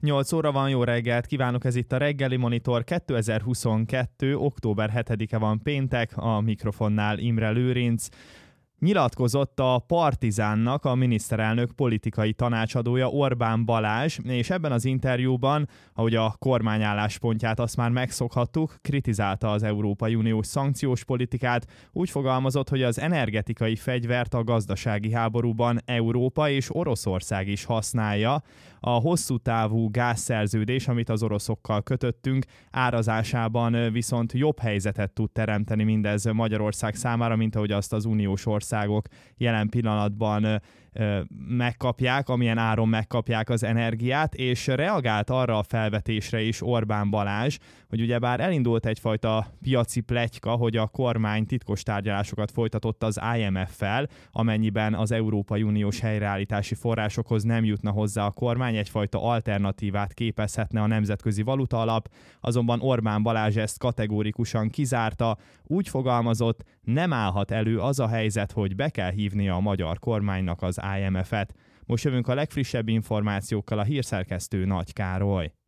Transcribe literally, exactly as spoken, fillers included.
nyolc óra van, jó reggelt kívánok, ez itt a Reggeli Monitor, kétezer-huszonkettő. október hetedike van péntek, a mikrofonnál Imre Lőrinc. Nyilatkozott a Partizánnak a miniszterelnök politikai tanácsadója, Orbán Balázs, és ebben az interjúban, ahogy a kormány álláspontját azt már megszokhattuk, kritizálta az Európai Uniós szankciós politikát, úgy fogalmazott, hogy az energetikai fegyvert a gazdasági háborúban Európa és Oroszország is használja. A hosszú távú gázszerződés, amit az oroszokkal kötöttünk, árazásában viszont jobb helyzetet tud teremteni mindez Magyarország számára, mint ahogy azt az uniós országok jelen pillanatban megkapják, amilyen áron megkapják az energiát, és reagált arra a felvetésre is Orbán Balázs, hogy ugyebár elindult egyfajta piaci pletyka, hogy a kormány titkos tárgyalásokat folytatott az I M F-fel, amennyiben az Európai Uniós helyreállítási forrásokhoz nem jutna hozzá a kormány, egyfajta alternatívát képezhetne a Nemzetközi Valuta Alap, azonban Orbán Balázs ezt kategórikusan kizárta, úgy fogalmazott, nem állhat elő az a helyzet, hogy be kell hívnia a magyar kormánynak az I M F-et. Most jövünk a legfrissebb információkkal, a hírszerkesztő Nagy Károly.